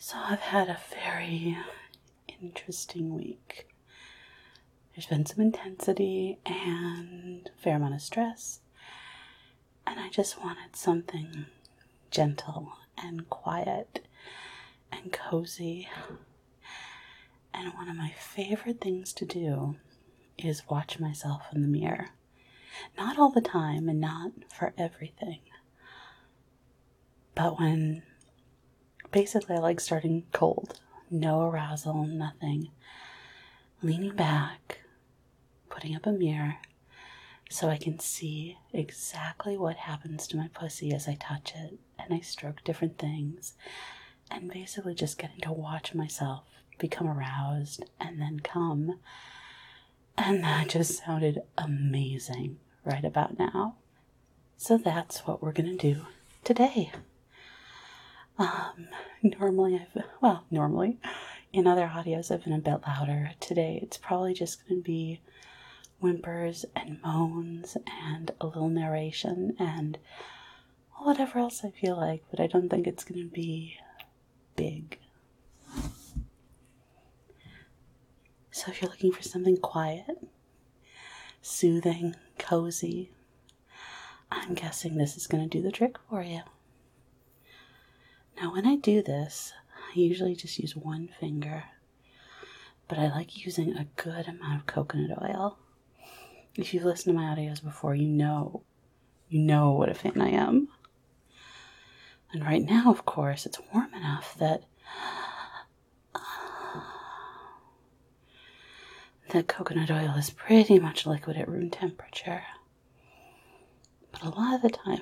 So I've had a very interesting week. There's been some intensity and a fair amount of stress, and I just wanted something gentle and quiet and cozy. And one of my favorite things to do is watch myself in the mirror. Not all the time and not for everything, but when basically I like starting cold, no arousal, nothing, leaning back, putting up a mirror so I can see exactly what happens to my pussy as I touch it and I stroke different things, and basically just getting to watch myself become aroused and then come. And that just sounded amazing right about now. So that's what we're going to do today. Normally, in other audios I've been a bit louder. Today it's probably just going to be whimpers and moans and a little narration and whatever else I feel like, but I don't think it's going to be big. So if you're looking for something quiet, soothing, cozy, I'm guessing this is going to do the trick for you. Now when I do this, I usually just use one finger, but I like using a good amount of coconut oil. If you've listened to my audios before, you know what a fan I am. And right now, of course, it's warm enough that the coconut oil is pretty much liquid at room temperature. But a lot of the time,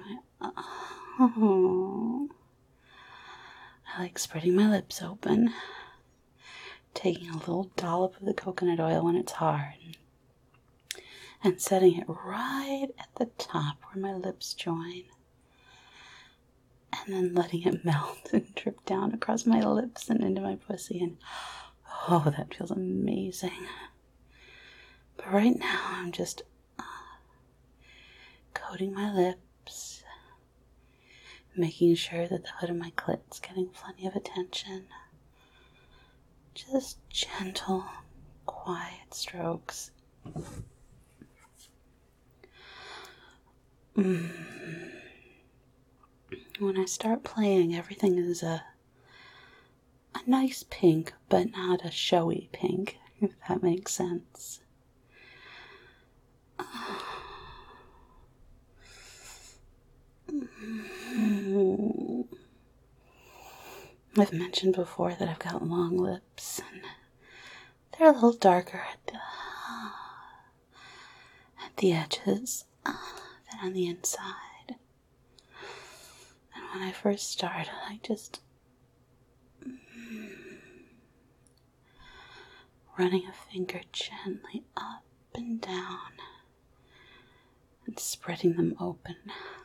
I like spreading my lips open, taking a little dollop of the coconut oil when it's hard, and setting it right at the top where my lips join, and then letting it melt and drip down across my lips and into my pussy, and oh, that feels amazing. But right now, I'm just coating my lips, making sure that the hood of my clit's getting plenty of attention. Just gentle, quiet strokes. When I start playing, everything is a nice pink, but not a showy pink, if that makes sense. I've mentioned before that I've got long lips, and they're a little darker at the edges than on the inside. And when I first started, I just running a finger gently up and down and spreading them open.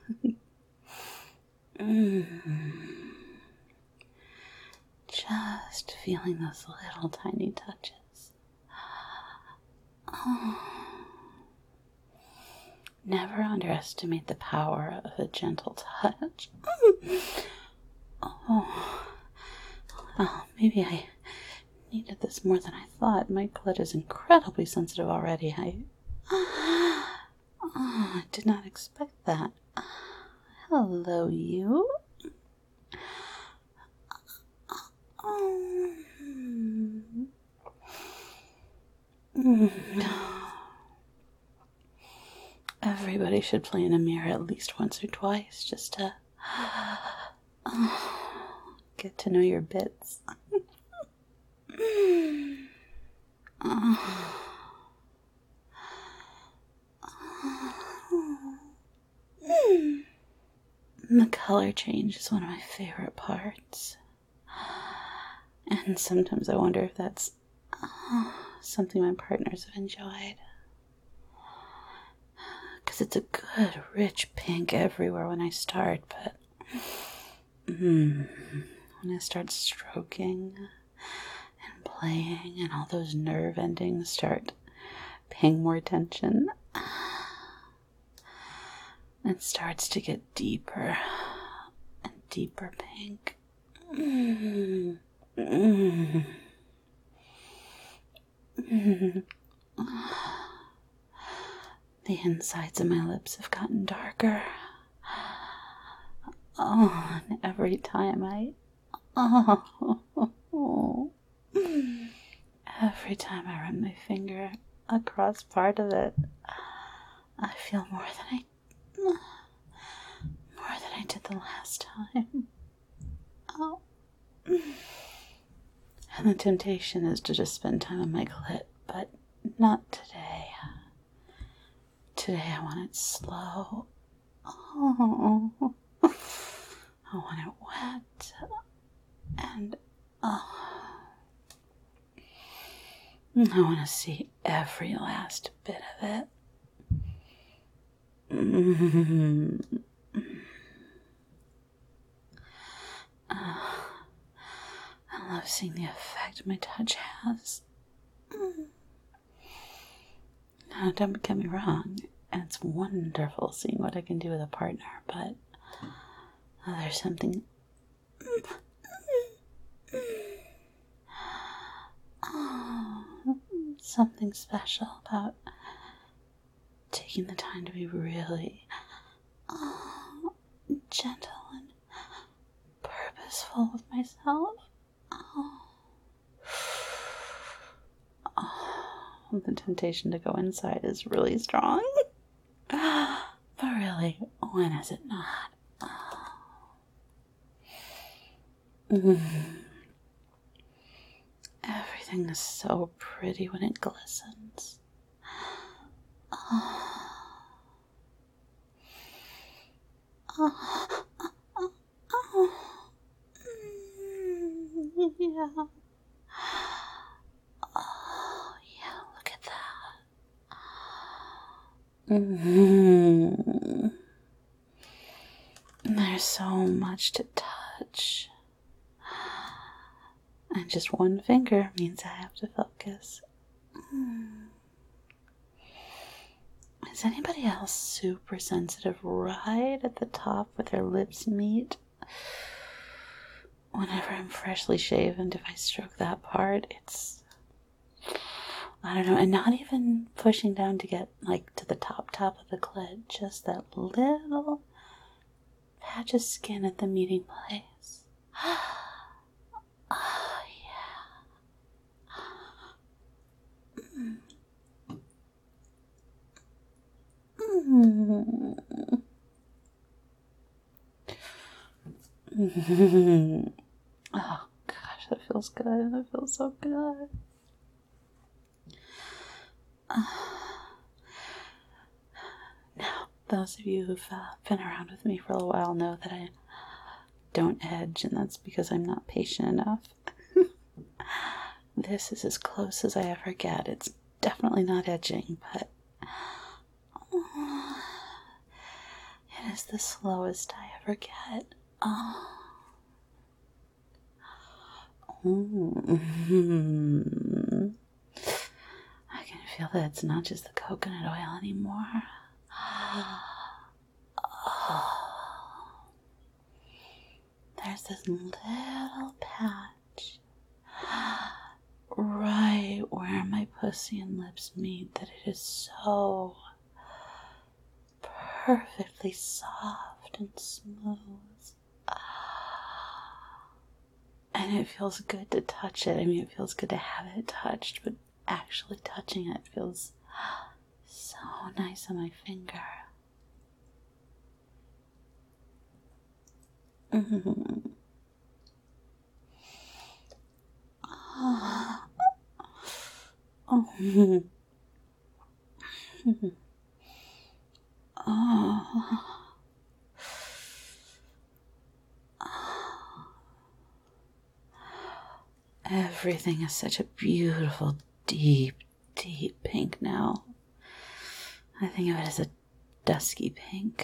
Just feeling those little tiny touches. Never underestimate the power of a gentle touch. Maybe I needed this more than I thought. My clit is incredibly sensitive already. I did not expect that. Hello, you. Everybody should play in a mirror at least once or twice just to get to know your bits. The color change is one of my favorite parts. And sometimes I wonder if that's something my partners have enjoyed. Because it's a good, rich pink everywhere when I start, but when I start stroking and playing and all those nerve endings start paying more attention, it starts to get deeper and deeper pink. The insides of my lips have gotten darker. Oh, and every time every time I run my finger across part of it, I feel more than I did the last time. Oh. And the temptation is to just spend time on my clit, but not today. Today I want it slow. Oh. I want it wet. And I want to see every last bit of it. I love seeing the effect my touch has. Now, don't get me wrong, it's wonderful seeing what I can do with a partner, but there's something something special about taking the time to be really gentle and purposeful with myself. The temptation to go inside is really strong. But really, when is it not? Everything is so pretty when it glistens. Yeah. Oh, yeah, look at that. There's so much to touch. And just one finger means I have to focus. Is anybody else super sensitive right at the top where their lips meet? Whenever I'm freshly shaven, if I stroke that part, it's, I don't know, and not even pushing down to get like to the top of the clit, just that little patch of skin at the meeting place. Oh, yeah. Oh gosh, that feels good. That feels so good. Now, those of you who've been around with me for a while know that I don't edge, and that's because I'm not patient enough. This is as close as I ever get. It's definitely not edging, but it is the slowest I ever get. Oh. I can feel that it's not just the coconut oil anymore. There's this little patch right where my pussy and lips meet that it is so perfectly soft and smooth. And it feels good to touch it. I mean, it feels good to have it touched, but actually touching it feels so nice on my finger. Everything is such a beautiful, deep, deep pink now. I think of it as a dusky pink.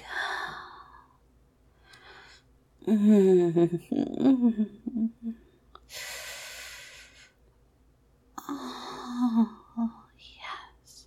Oh, yes.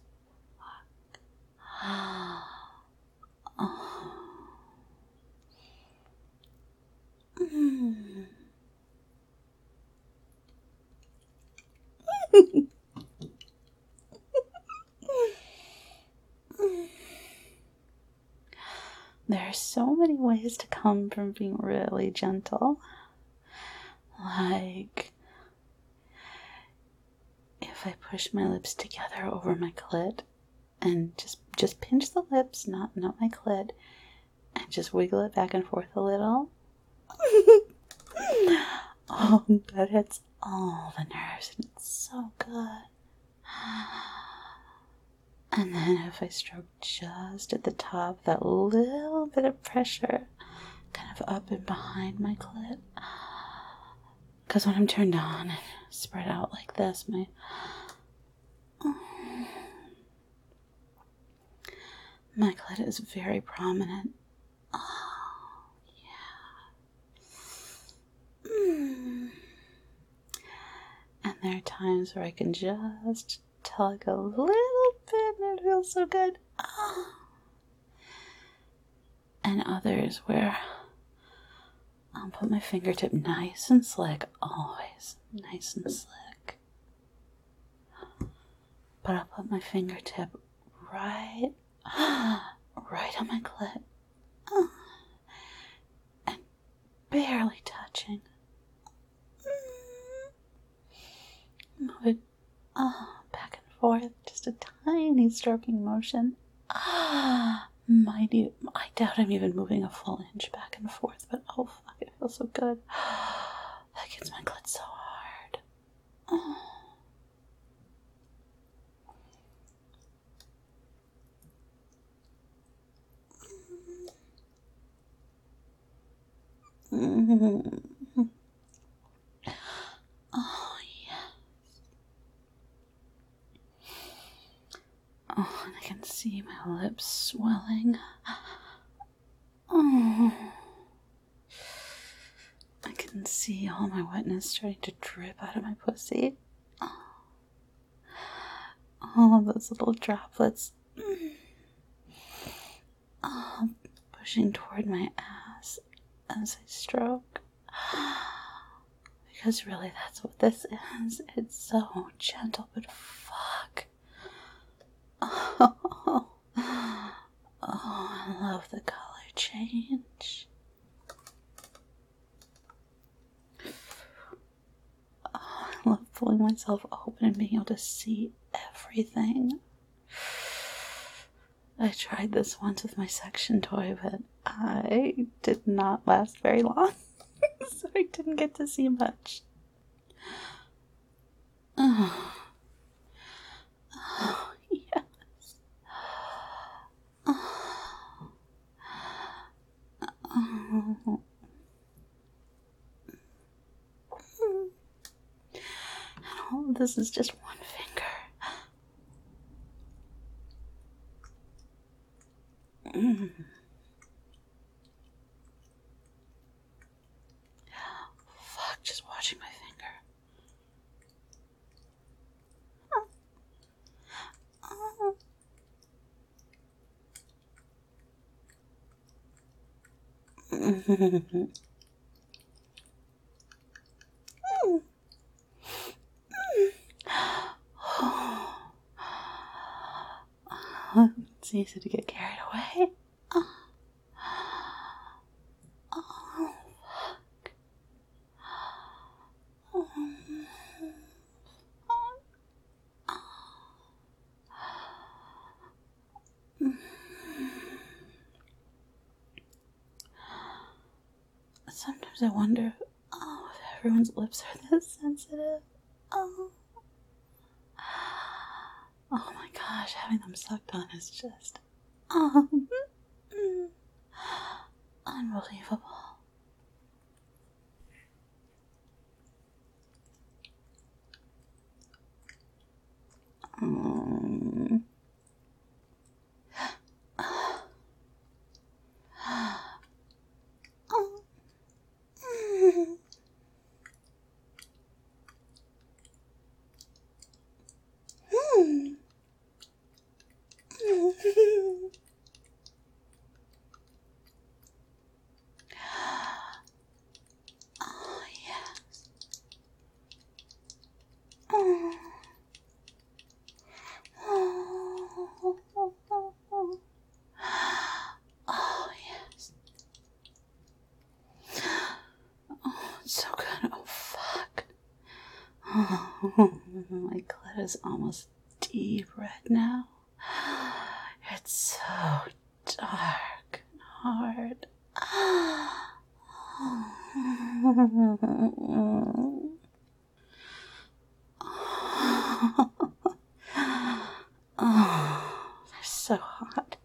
There are so many ways to come from being really gentle. Like, if I push my lips together over my clit and just pinch the lips, not my clit, and just wiggle it back and forth a little. Oh, that hits all the nerves, and it's so good. And then if I stroke just at the top, that little bit of pressure kind of up and behind my clit. Because when I'm turned on and spread out like this, my clit is very prominent. Oh, yeah. And there are times where I can just tug a little bit and it feels so good. And others where I'll put my fingertip nice and slick, always nice and slick. But I'll put my fingertip right on my clit. And barely touching. Move it back and forth, just a tiny stroking motion. Mighty, I doubt I'm even moving a full inch back and forth, but oh fuck, it feels so good. That gets my clit so hard. Oh, yeah. Oh, and I can see my lips swelling. Oh. I can see all my wetness starting to drip out of my pussy. All of those little droplets. Pushing toward my ass as I stroke. Because really that's what this is. It's so gentle, but fuck. Oh, I love the color change. Oh, I love pulling myself open and being able to see everything. I tried this once with my suction toy, but I did not last very long. So I didn't get to see much. Oh, yes. And all of this is just one finger. Fuck, just watching my finger. It's easy to get carried away. Oh, fuck. Sometimes I wonder, if everyone's lips are this sensitive. Oh my gosh, having them sucked on is just, unbelievable. Oh, yes. Oh, my clit is almost deep red now. It's so dark and hard. Oh, they're so hot.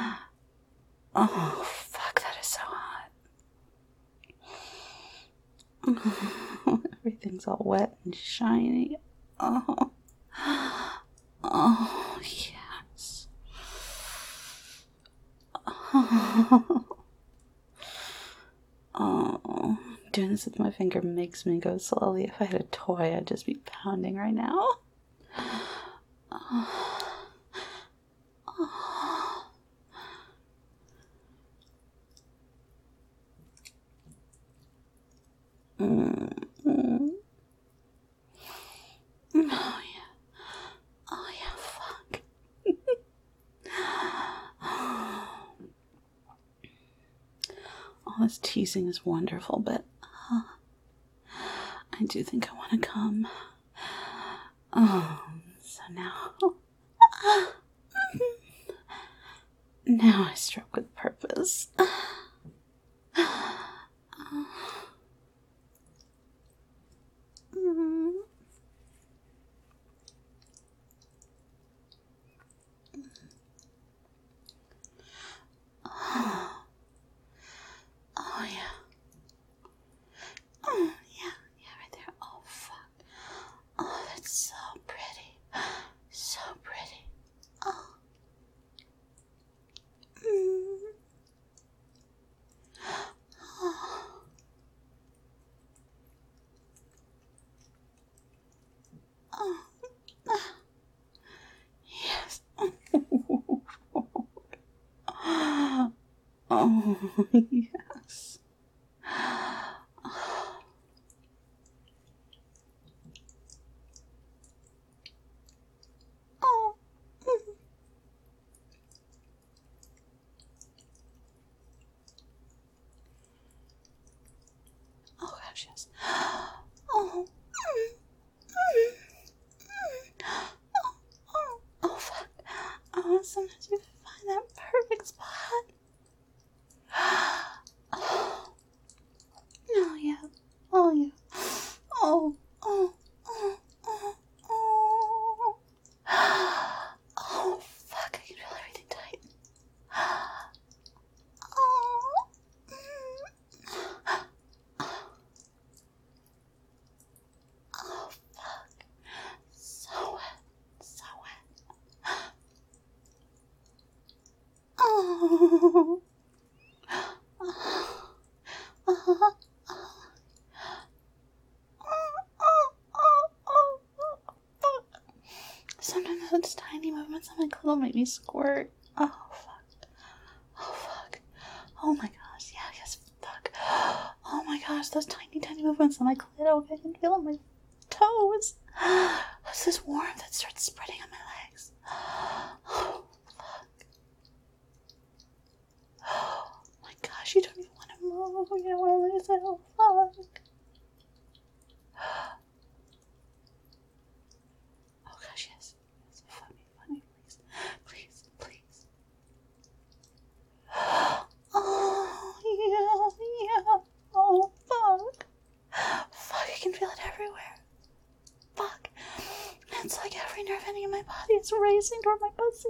Oh, fuck, that is so hot. Everything's all wet and shiny. Oh, oh, yes. Oh, doing this with my finger makes me go slowly. If I had a toy, I'd just be pounding right now. Oh yeah. Oh yeah, fuck. All this teasing is wonderful, but I do think I want to come. Oh, so now. Now I stroke with purpose. Oh yeah. Oh yeah, yeah, right there. Oh fuck. Oh, that's so pretty. So pretty. Oh. Oh. Oh. Yes. Oh, yes. Oh. Oh gosh, yes. Oh. Oh, fuck. Oh, sometimes you find that perfect spot. Oh, yeah. Oh, yeah. Oh, oh, oh, oh, oh. Oh, fuck. I can feel everything tighten. Oh. Oh, fuck. So wet. So wet. Oh. Sometimes those tiny movements on my clit will make me squirt. Oh, fuck. Oh, fuck. Oh my gosh. Yeah, yes, fuck. Oh my gosh, those tiny, tiny movements on my clit. Oh, I can feel on my toes. What's this warmth that starts spreading on my legs? Oh, fuck. Oh my gosh, you don't even want to move. You don't want to lose it. Oh, fuck. Oh gosh, yes. Yes, fuck me, please. Please, please. Oh, yeah, yeah. Oh, fuck. Fuck, I can feel it everywhere. Fuck. It's like every nerve ending in my body is racing toward my pussy.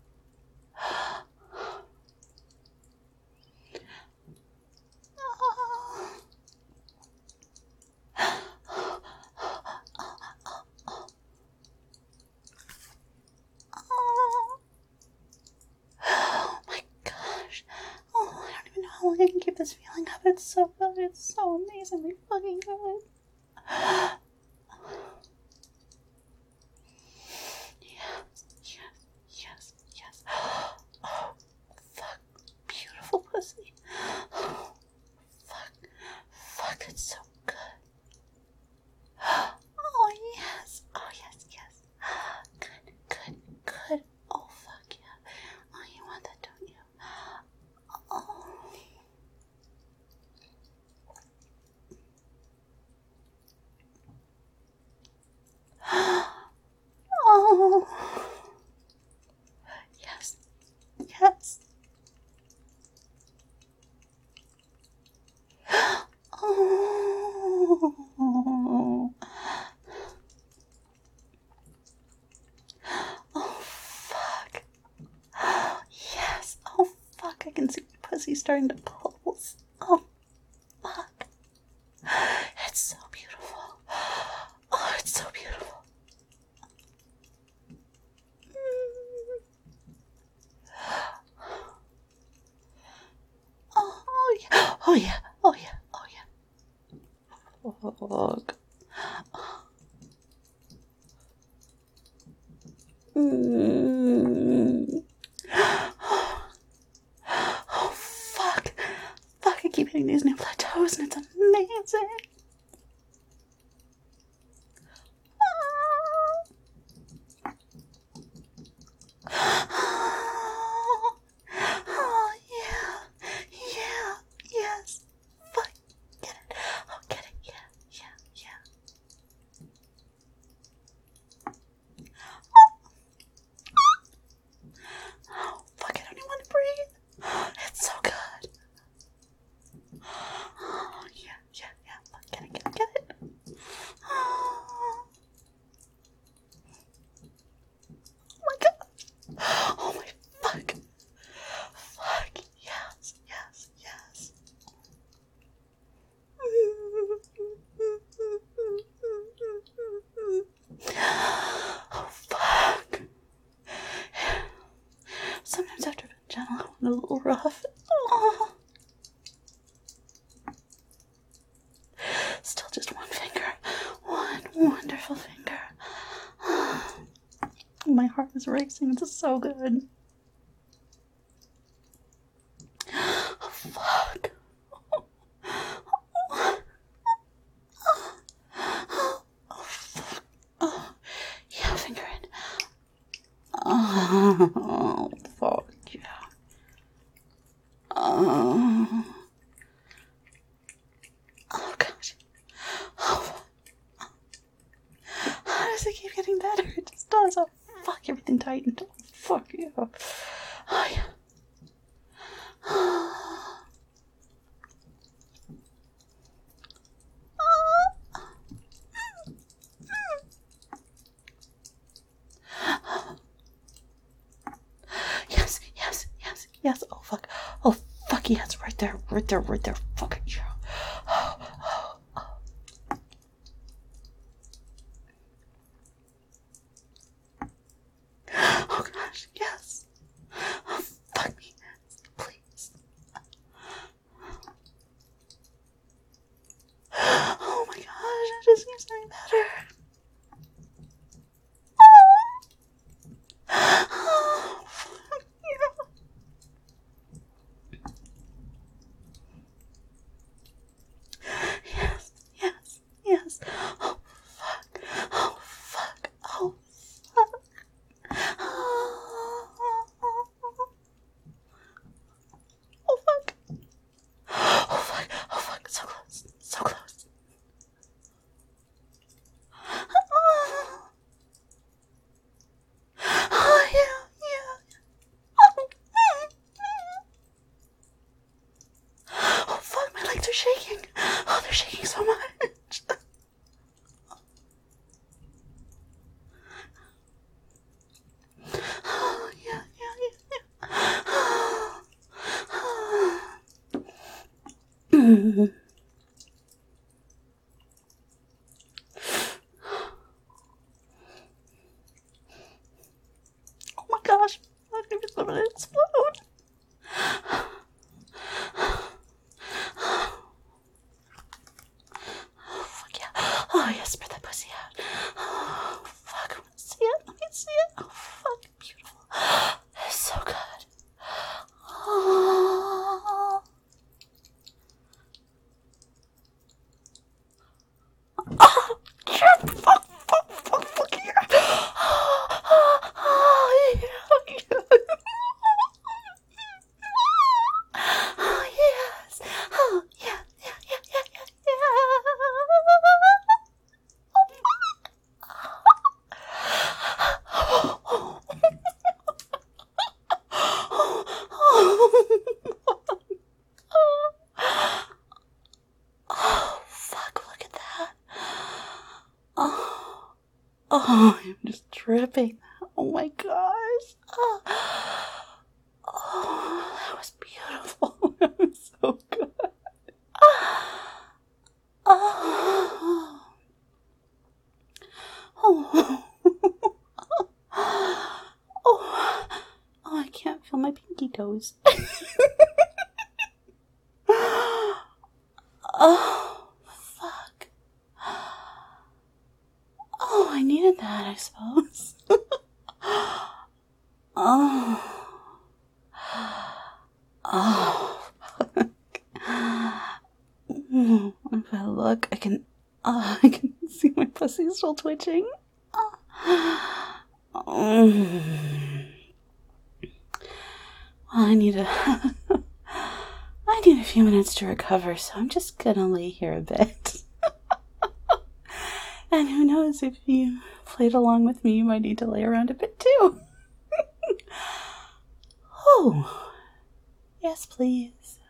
Oh my gosh. Oh, I don't even know how long I can keep this feeling up. It's so good. It's so amazingly fucking good. Yes, yes, yes, yes. Oh, fuck. Beautiful pussy. Oh, fuck. Fuck, that's so good. Oh, yes. Oh, yes, yes. Good, good, good. Oh, fuck yeah. Oh, you want that, don't you? Oh. he's starting to pulse. Oh, fuck. It's so beautiful. Oh, it's so beautiful. Oh, yeah. Oh, yeah. Oh, yeah. Oh, yeah. Fuck. Oh, fuck. Fuck, I keep hitting these new plateaus and it's amazing. Oh, yeah. Yeah. Yes. Fuck. Get it. Oh, get it. Yeah. Yeah. Yeah. Oh, fuck. I don't even want to breathe. It's so good. Oh, yeah. Yeah. Yeah. Fuck. Get it. Get it. Get it. Oh my god. Oh my fuck. Fuck. Yes. Yes. Yes. Oh fuck. Sometimes after being gentle, I want a little rough. Oh. Still just one finger. One wonderful finger. My heart is racing. It's so good. Oh, fuck. Oh, fuck. Oh, yeah, finger in. Oh, fuck, yeah. Oh, gosh. Oh, how does it keep getting better? It just does. Oh, fuck, everything tightened. Oh, fuck, yeah. Oh, yeah. Yes, yes, yes, yes. Oh, fuck. Oh, fuck, yes, right there, right there, right there. Fuck it, yeah. Oh, oh, oh. Oh, gosh, yes. Oh, fuck me, please. Oh, my gosh, it just keeps getting better. Oh, fuck, yeah. Yes, yes, yes. Oh, fuck. Oh, fuck. Oh, fuck. Oh, fuck. Oh, fuck. Oh, fuck. So close. So close. Oh, yeah, yeah. Oh, fuck. My legs are shaking. Oh, they're shaking so much. Oh, yeah, yeah, yeah. Oh my gosh, I think it's gonna explode. Oh, fuck yeah. Oh, yeah, spread that pussy out. Oh, fuck, I wanna see it. Let me see it. Oh, fuck, beautiful. It's so good. Oh. Oh, yeah, fuck, fuck, fuck, fuck, yeah. Oh, yeah, yeah. Oh, yes. Oh, yeah, yeah, yeah, yeah, yeah, yeah. Oh, fuck, look at that. Oh, oh, I'm just dripping. Oh my gosh. Oh, that was beautiful. so good. Oh. Oh. Oh. Oh, I can't feel my pinky toes. Oh, fuck. Oh, I needed that, I suppose. Oh. Oh, fuck. If I look, I can see my pussy still twitching. I need a few minutes to recover, so I'm just gonna lay here a bit. And who knows, if you played along with me, you might need to lay around a bit too. Oh, yes, please.